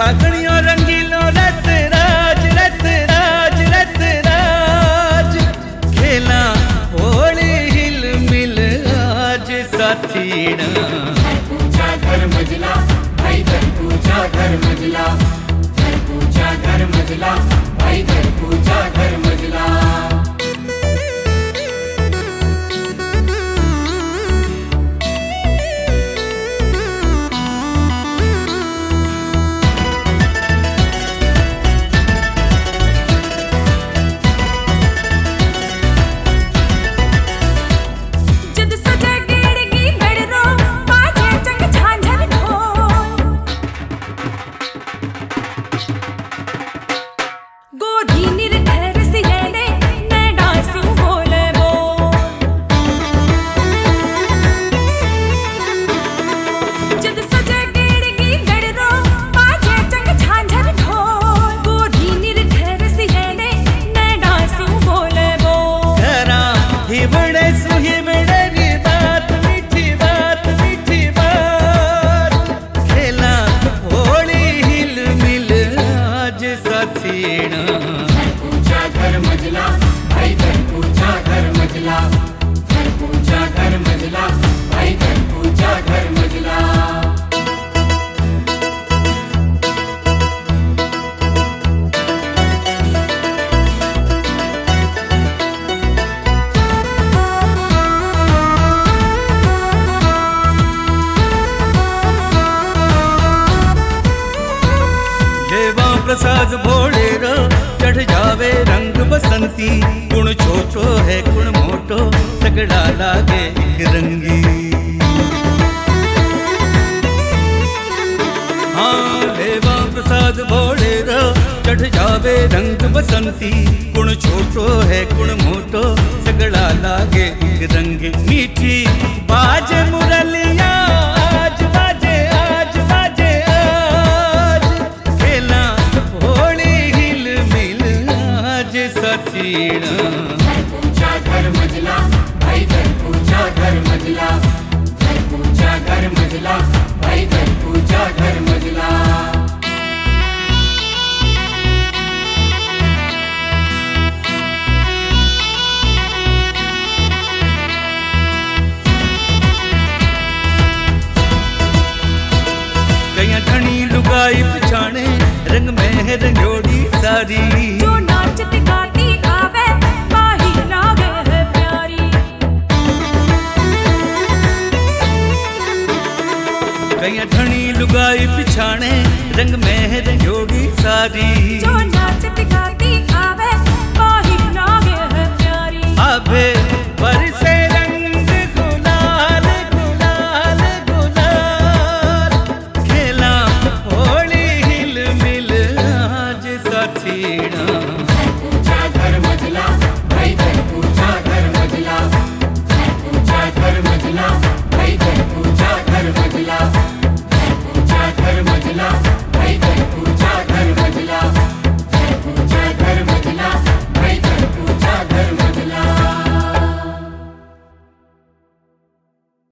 फागणियों रंगीलो रस राज रस राज रस राज खेला होली हिल मिल आज साथीना। घर पूजा घर मजला भाई घर पूजा घर मजला, घर पूजा घर मजला भाई घर पूजा घर मजला। घर पूजा घर मजला भाई घर पूजा घर मजला, घर पूजा घर मजला भाई घर पूजा घर मजला। प्रसाद भोले रो चढ़ जावे रंग बसंती, गुण छोटो है गुण मोटो सगड़ा लागे एक रंगी। हाँ देवा प्रसाद भोले रो चढ़ जावे रंग बसंती, गुण छोटो है गुण मोटो सगड़ा लागे एक रंगी। मीठी बाज मुरलिया आज बाजे आज बाजे आज खेला साथीना। घर पूजा घर मजला भाई घर पूजा घर मजला, घर पूजा घर मजला भाई घर पूजा घर मजला। कया धनी लुगाई पिछाने रंग में रंगोड़ी सारी, जो नाचती गाती आवे माही लागे है प्यारी। कया धनी लुगाई पिछाने रंग में रंगोड़ी सारी,